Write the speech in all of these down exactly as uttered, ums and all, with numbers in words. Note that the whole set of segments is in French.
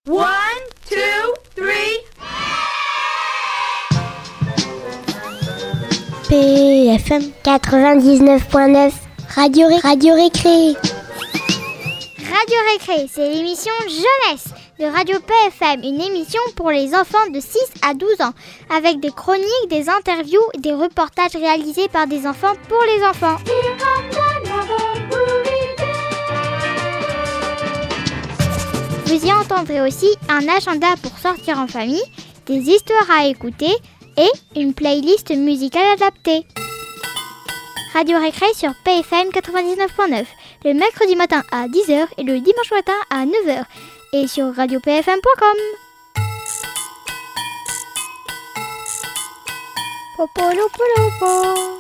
One, two, three. P F M quatre-vingt-dix-neuf point neuf, Radio, Ré- Radio Récré. Radio Récré, c'est l'émission Jeunesse de Radio P F M, une émission pour les enfants de six à douze ans, avec des chroniques, des interviews et des reportages réalisés par des enfants pour les enfants. Vous y entendrez aussi un agenda pour sortir en famille, des histoires à écouter et une playlist musicale adaptée. Radio Récré sur P F M quatre-vingt-dix-neuf point neuf, le mercredi matin à dix heures et le dimanche matin à neuf heures, et sur radio p f m point com. Popolopolopo.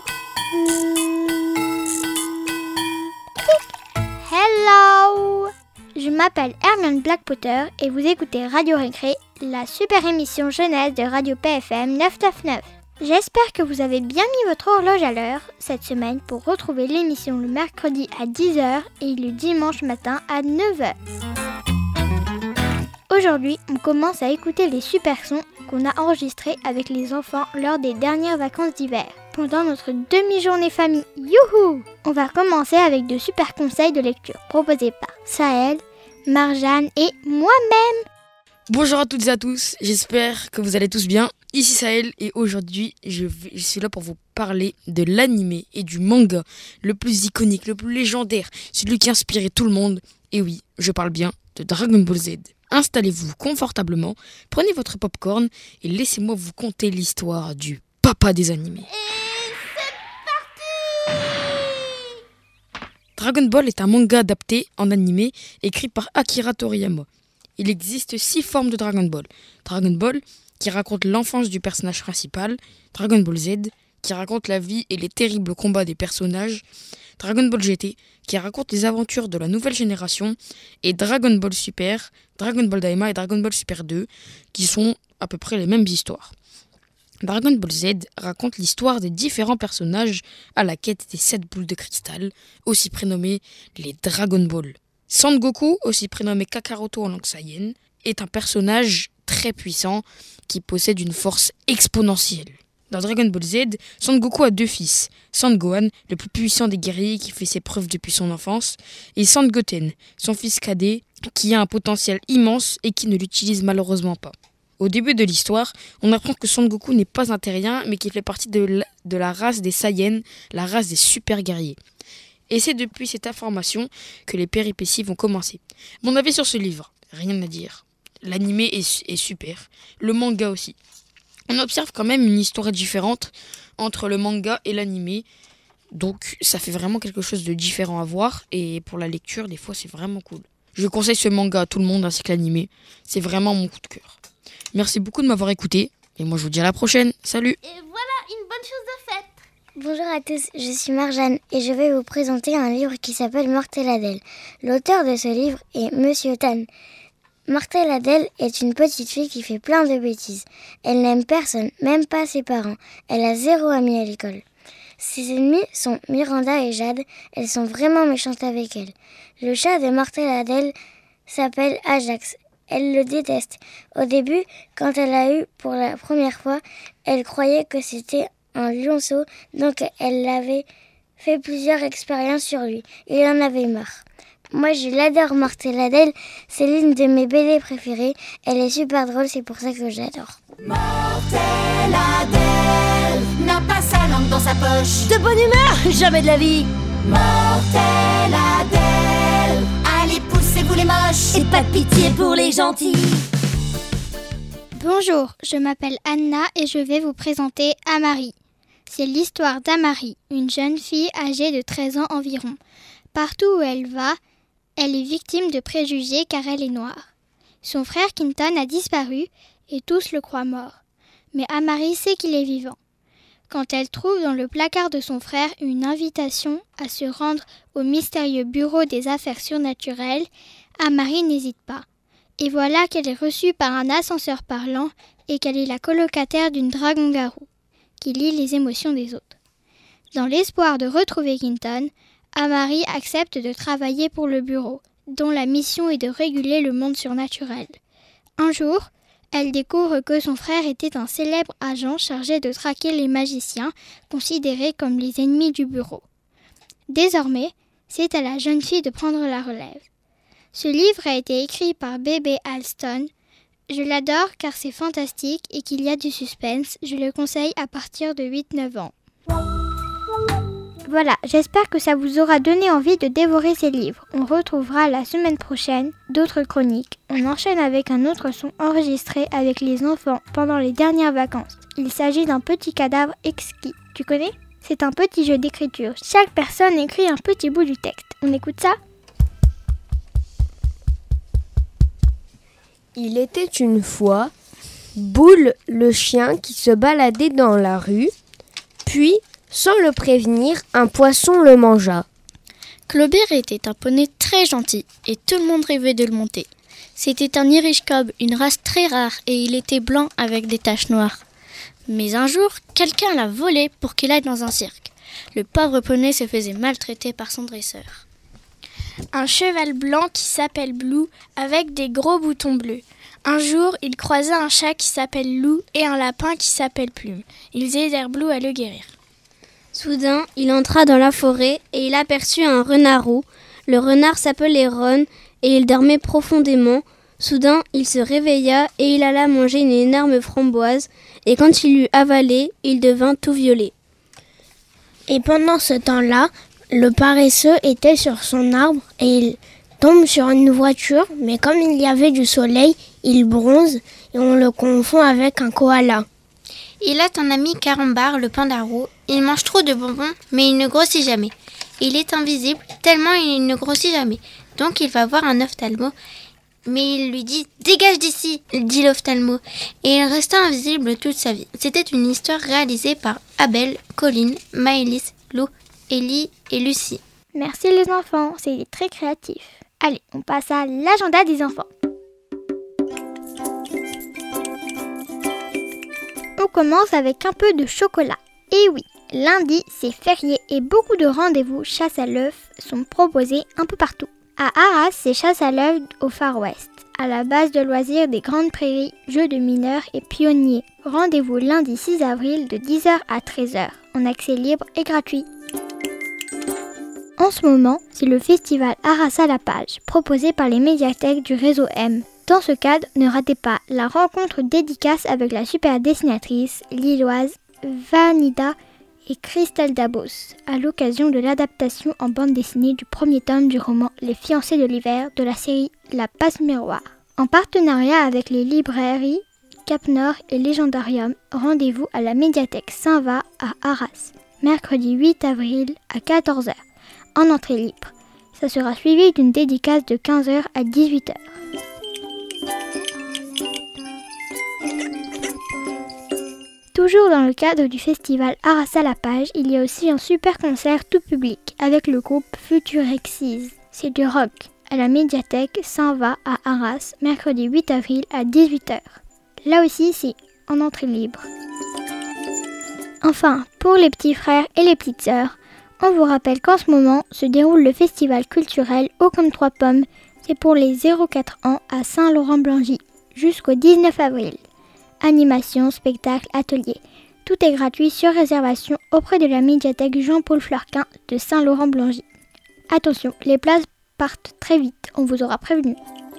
Hello! Je m'appelle Hermione Blackpotter et vous écoutez Radio Récré, la super émission jeunesse de Radio P F M neuf cent quatre-vingt-neuf. J'espère que vous avez bien mis votre horloge à l'heure cette semaine pour retrouver l'émission le mercredi à dix heures et le dimanche matin à neuf heures. Aujourd'hui, on commence à écouter les super sons qu'on a enregistrés avec les enfants lors des dernières vacances d'hiver, pendant notre demi-journée famille. Youhou! On va commencer avec de super conseils de lecture proposés par Sahel, Marjane et moi-même. Bonjour à toutes et à tous, j'espère que vous allez tous bien. Ici Sahel et aujourd'hui je, vais, je suis là pour vous parler de l'anime et du manga le plus iconique, le plus légendaire, celui qui a inspiré tout le monde. Et oui, je parle bien de Dragon Ball Z. Installez-vous confortablement, prenez votre popcorn et laissez-moi vous conter l'histoire du papa des animés. Et c'est parti! Dragon Ball est un manga adapté en animé écrit par Akira Toriyama. Il existe six formes de Dragon Ball. Dragon Ball, qui raconte l'enfance du personnage principal. Dragon Ball Z, qui raconte la vie et les terribles combats des personnages. Dragon Ball G T, qui raconte les aventures de la nouvelle génération. Et Dragon Ball Super, Dragon Ball Daima et Dragon Ball Super deux, qui sont à peu près les mêmes histoires. Dragon Ball Z raconte l'histoire des différents personnages à la quête des sept boules de cristal, aussi prénommés les Dragon Ball. Son Goku, aussi prénommé Kakaroto en langue Saiyan, est un personnage très puissant qui possède une force exponentielle. Dans Dragon Ball Z, Son Goku a deux fils, Son Gohan, le plus puissant des guerriers qui fait ses preuves depuis son enfance, et Son Goten, son fils cadet, qui a un potentiel immense et qui ne l'utilise malheureusement pas. Au début de l'histoire, on apprend que Son Goku n'est pas un terrien, mais qu'il fait partie de la, de la race des Saiyans, la race des super guerriers. Et c'est depuis cette information que les péripéties vont commencer. Mon avis sur ce livre, rien à dire. L'animé est, est super, le manga aussi. On observe quand même une histoire différente entre le manga et l'animé. Donc ça fait vraiment quelque chose de différent à voir. Et pour la lecture, des fois, c'est vraiment cool. Je conseille ce manga à tout le monde ainsi que l'animé. C'est vraiment mon coup de cœur. Merci beaucoup de m'avoir écouté. Et moi, je vous dis à la prochaine. Salut! Et voilà une bonne chose de faite. Bonjour à tous, je suis Marjane et je vais vous présenter un livre qui s'appelle Mortelladel. L'auteur de ce livre est Monsieur Tan. Mortelladel est une petite fille qui fait plein de bêtises. Elle n'aime personne, même pas ses parents. Elle a zéro ami à l'école. Ses ennemis sont Miranda et Jade. Elles sont vraiment méchantes avec elle. Le chat de Mortelladel s'appelle Ajax. Elle le déteste. Au début, quand elle l'a eu pour la première fois, elle croyait que c'était un lionceau, donc elle avait fait plusieurs expériences sur lui. Il en avait marre. Moi, je l'adore, Mortelladel. C'est l'une de mes B D préférées. Elle est super drôle, c'est pour ça que je l'adore. Mortelladel n'a pas sa langue dans sa poche. De bonne humeur, jamais de la vie. Mortelladel, allez, poussez-vous les moches. Et pas de pitié pour les gentils. Bonjour, je m'appelle Anna et je vais vous présenter Amari. C'est l'histoire d'Amari, une jeune fille âgée de treize ans environ. Partout où elle va, elle est victime de préjugés car elle est noire. Son frère Quinton a disparu et tous le croient mort. Mais Amari sait qu'il est vivant. Quand elle trouve dans le placard de son frère une invitation à se rendre au mystérieux bureau des affaires surnaturelles, Amari n'hésite pas. Et voilà qu'elle est reçue par un ascenseur parlant et qu'elle est la colocataire d'une dragon-garou qui lit les émotions des autres. Dans l'espoir de retrouver Quinton, Amari accepte de travailler pour le bureau, dont la mission est de réguler le monde surnaturel. Un jour, elle découvre que son frère était un célèbre agent chargé de traquer les magiciens, considérés comme les ennemis du bureau. Désormais, c'est à la jeune fille de prendre la relève. Ce livre a été écrit par Bébé Alston. Je l'adore car c'est fantastique et qu'il y a du suspense. Je le conseille à partir de huit neuf ans. Voilà, j'espère que ça vous aura donné envie de dévorer ces livres. On retrouvera la semaine prochaine d'autres chroniques. On enchaîne avec un autre son enregistré avec les enfants pendant les dernières vacances. Il s'agit d'un petit cadavre exquis. Tu connais ? C'est un petit jeu d'écriture. Chaque personne écrit un petit bout du texte. On écoute ça ? Il était une fois Boule le chien qui se baladait dans la rue, puis, sans le prévenir, un poisson le mangea. Clobert était un poney très gentil et tout le monde rêvait de le monter. C'était un Irish Cob, une race très rare, et il était blanc avec des taches noires. Mais un jour, quelqu'un l'a volé pour qu'il aille dans un cirque. Le pauvre poney se faisait maltraiter par son dresseur. Un cheval blanc qui s'appelle Blue avec des gros boutons bleus. Un jour, il croisa un chat qui s'appelle Lou et un lapin qui s'appelle Plume. Ils aidèrent Blue à le guérir. Soudain, il entra dans la forêt et il aperçut un renard roux. Le renard s'appelait Ron et il dormait profondément. Soudain, il se réveilla et il alla manger une énorme framboise. Et quand il l'eut avalée, il devint tout violet. Et pendant ce temps-là, le paresseux était sur son arbre et il tombe sur une voiture. Mais comme il y avait du soleil, il bronze et on le confond avec un koala. Il a un ami Carambar, le panda roux. Il mange trop de bonbons, mais il ne grossit jamais. Il est invisible, tellement il ne grossit jamais. Donc il va voir un ophtalmo, mais il lui dit « Dégage d'ici !» dit l'ophtalmo. Et il resta invisible toute sa vie. C'était une histoire réalisée par Abel, Colline, Maëlys, Lou, Ellie et Lucie. Merci les enfants, c'est très créatif. Allez, on passe à l'agenda des enfants. On commence avec un peu de chocolat. Et oui, lundi, c'est férié et beaucoup de rendez-vous chasse à l'œuf sont proposés un peu partout. À Arras, c'est chasse à l'œuf au Far West. À la base de loisirs des Grandes Prairies, jeux de mineurs et pionniers. Rendez-vous lundi six avril de dix heures à treize heures, en accès libre et gratuit. En ce moment, c'est le festival Arras à la page, proposé par les médiathèques du réseau M. Dans ce cadre, ne ratez pas la rencontre dédicace avec la super dessinatrice lilloise Vanida et Christelle Dabos, à l'occasion de l'adaptation en bande dessinée du premier tome du roman Les fiancés de l'hiver de la série La Passe Miroir. En partenariat avec les librairies Cap Nord et Légendarium, rendez-vous à la médiathèque Saint-Va à Arras, mercredi huit avril à quatorze heures, en entrée libre. Ça sera suivi d'une dédicace de quinze heures à dix-huit heures. Toujours dans le cadre du festival Arras à la page, il y a aussi un super concert tout public avec le groupe Futurexis. C'est du rock à la médiathèque Saint-Va à Arras, mercredi huit avril à dix-huit heures. Là aussi, c'est en entrée libre. Enfin, pour les petits frères et les petites sœurs, on vous rappelle qu'en ce moment se déroule le festival culturel Haut comme trois pommes. C'est pour les zéro à quatre ans à Saint-Laurent-Blangy jusqu'au dix-neuf avril. Animation, spectacle, atelier. Tout est gratuit sur réservation auprès de la médiathèque Jean-Paul Fleurquin de Saint-Laurent-Blangy. Attention, les places partent très vite, on vous aura prévenu.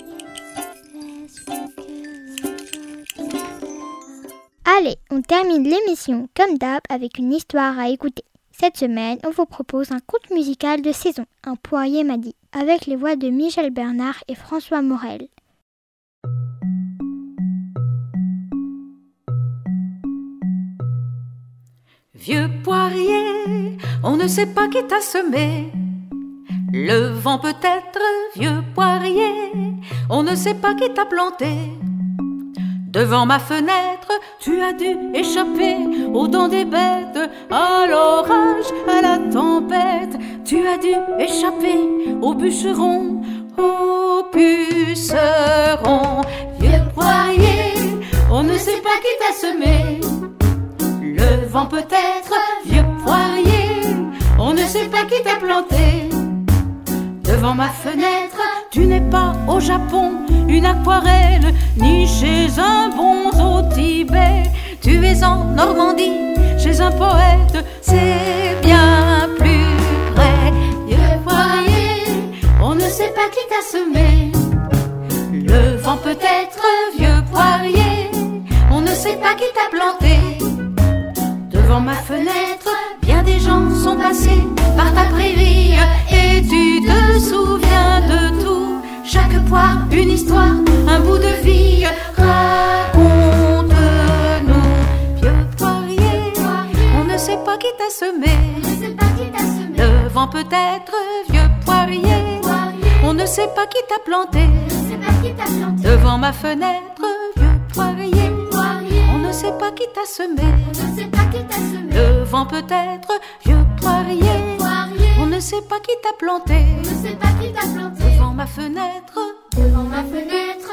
Allez, on termine l'émission comme d'hab avec une histoire à écouter. Cette semaine, on vous propose un conte musical de saison, Un poirier m'a dit, avec les voix de Michel Bernard et François Morel. Vieux poirier, on ne sait pas qui t'a semé. Le vent peut-être, vieux poirier, on ne sait pas qui t'a planté. Devant ma fenêtre, tu as dû échapper aux dents des bêtes, à l'orage, à la tempête. Tu as dû échapper aux bûcherons, aux pucerons. Vieux poirier, on ne sait pas qui t'a semé. Le vent peut-être, vieux poirier, on ne sait pas qui t'a planté. Devant ma fenêtre, tu n'es pas au Japon, une aquarelle, ni en Normandie, chez un poète, c'est bien plus près. Vieux poirier, on ne sait pas qui t'a semé. Le vent peut-être, vieux poirier, on ne sait pas qui t'a planté. Devant ma fenêtre, bien des gens sont passés par ta prairie, et tu te souviens de tout. Chaque poire, une histoire, un bout de vie. Raconte-nous, vieux poirier, on ne sait pas qui t'a semé. Le vent peut-être, vieux poirier, on ne sait pas qui t'a planté. Devant ma fenêtre, vieux poirier, on ne sait pas qui t'a semé. Le vent peut-être, vieux poirier, on ne sait pas qui t'a planté. Devant ma fenêtre, devant ma fenêtre.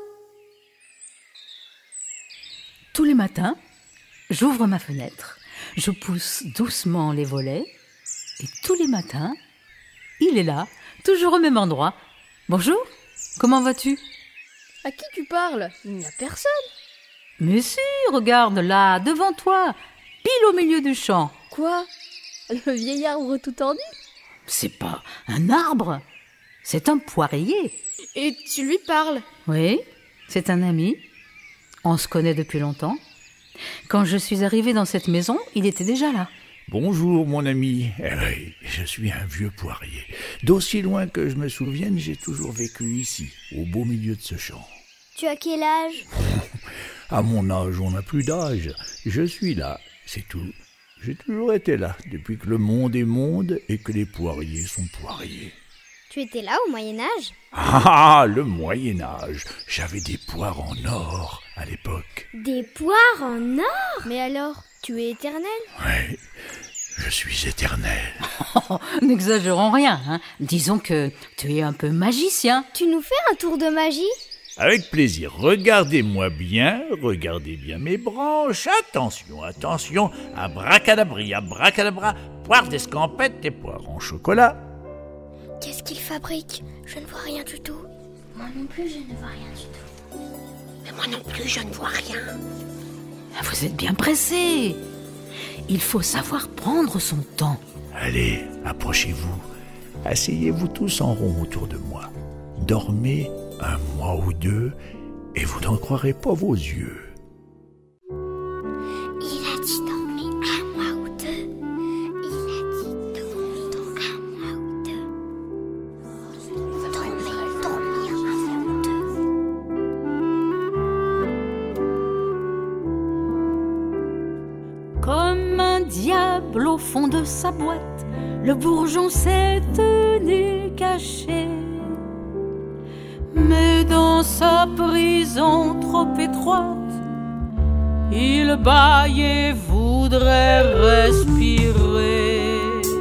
Tous les matins, j'ouvre ma fenêtre, je pousse doucement les volets, et tous les matins, il est là, toujours au même endroit. Bonjour, comment vas-tu? À qui tu parles? Il n'y a personne. Mais si, regarde là, devant toi, pile au milieu du champ. Quoi? Le vieil arbre tout tordu? C'est pas un arbre, c'est un poirier. Et tu lui parles? Oui, c'est un ami. On se connaît depuis longtemps. Quand je suis arrivée dans cette maison, il était déjà là. Bonjour mon ami. Eh oui, je suis un vieux poirier. D'aussi loin que je me souvienne, j'ai toujours vécu ici, au beau milieu de ce champ. Tu as quel âge? À mon âge, on n'a plus d'âge. Je suis là, c'est tout. J'ai toujours été là, depuis que le monde est monde et que les poiriers sont poiriers. Tu étais là au Moyen-Âge? Ah, le Moyen-Âge. J'avais des poires en or à l'époque. Des poires en or? Mais alors, tu es éternel? Oui, je suis éternel. Oh, n'exagérons rien, hein. Disons que tu es un peu magicien. Tu nous fais un tour de magie? Avec plaisir. Regardez-moi bien, regardez bien mes branches. Attention, attention. Abracadabri, abracadabra. Poire d'escampette et poires en chocolat. Qu'est-ce qu'il fabrique? Je ne vois rien du tout. Moi non plus, je ne vois rien du tout. Mais moi non plus, je ne vois rien. Vous êtes bien pressé. Il faut savoir prendre son temps. Allez, approchez-vous. Asseyez-vous tous en rond autour de moi. Dormez un mois ou deux et vous n'en croirez pas vos yeux. Il a dit dormir un mois ou deux. Il a dit dormir donc un mois ou deux. Dormir, dormir un mois ou deux. Comme un diable au fond de sa boîte, le bourgeon s'est tenu caché. Mais dans sa prison trop étroite, il bâille et voudrait respirer.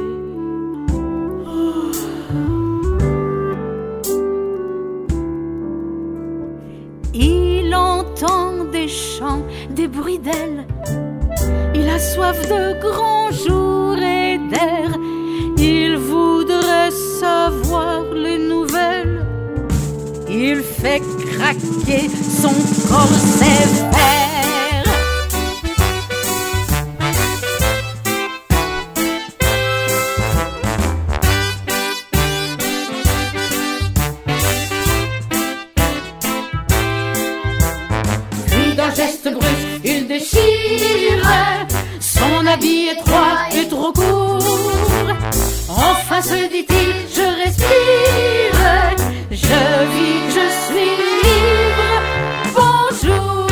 Il entend des chants, des bruits d'ailes. Il a soif de grands jours et d'air. Il voudrait savoir les nouvelles. Il fait craquer son corset vert. Puis d'un geste brusque, il déchire son habit étroit et trop court. Enfin se dit-il, je respire, je vis, je suis libre. Bonjour.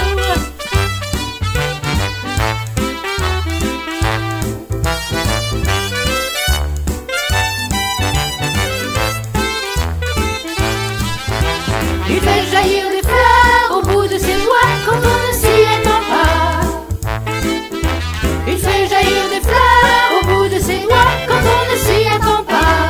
Il fait jaillir des fleurs au bout de ses doigts quand on ne s'y attend pas. Il fait jaillir des fleurs au bout de ses doigts quand on ne s'y attend pas.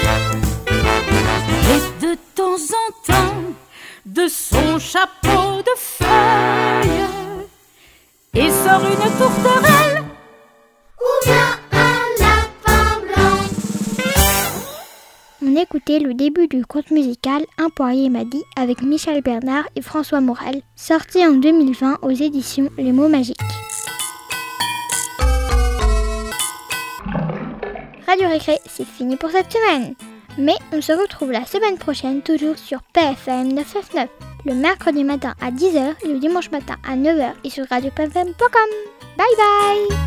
Et de temps en temps, de son chapeau de feuilles, il sort une tourterelle ou bien un lapin blanc. On écoutait le début du conte musical Un poirier m'a dit avec Michel Bernard et François Morel, sorti en deux mille vingt aux éditions Les Mots Magiques. Radio Récré, c'est fini pour cette semaine. Mais on se retrouve la semaine prochaine, toujours sur P F M neuf cent neuf, le mercredi matin à dix heures et le dimanche matin à neuf heures et sur radio p f m point com. Bye bye!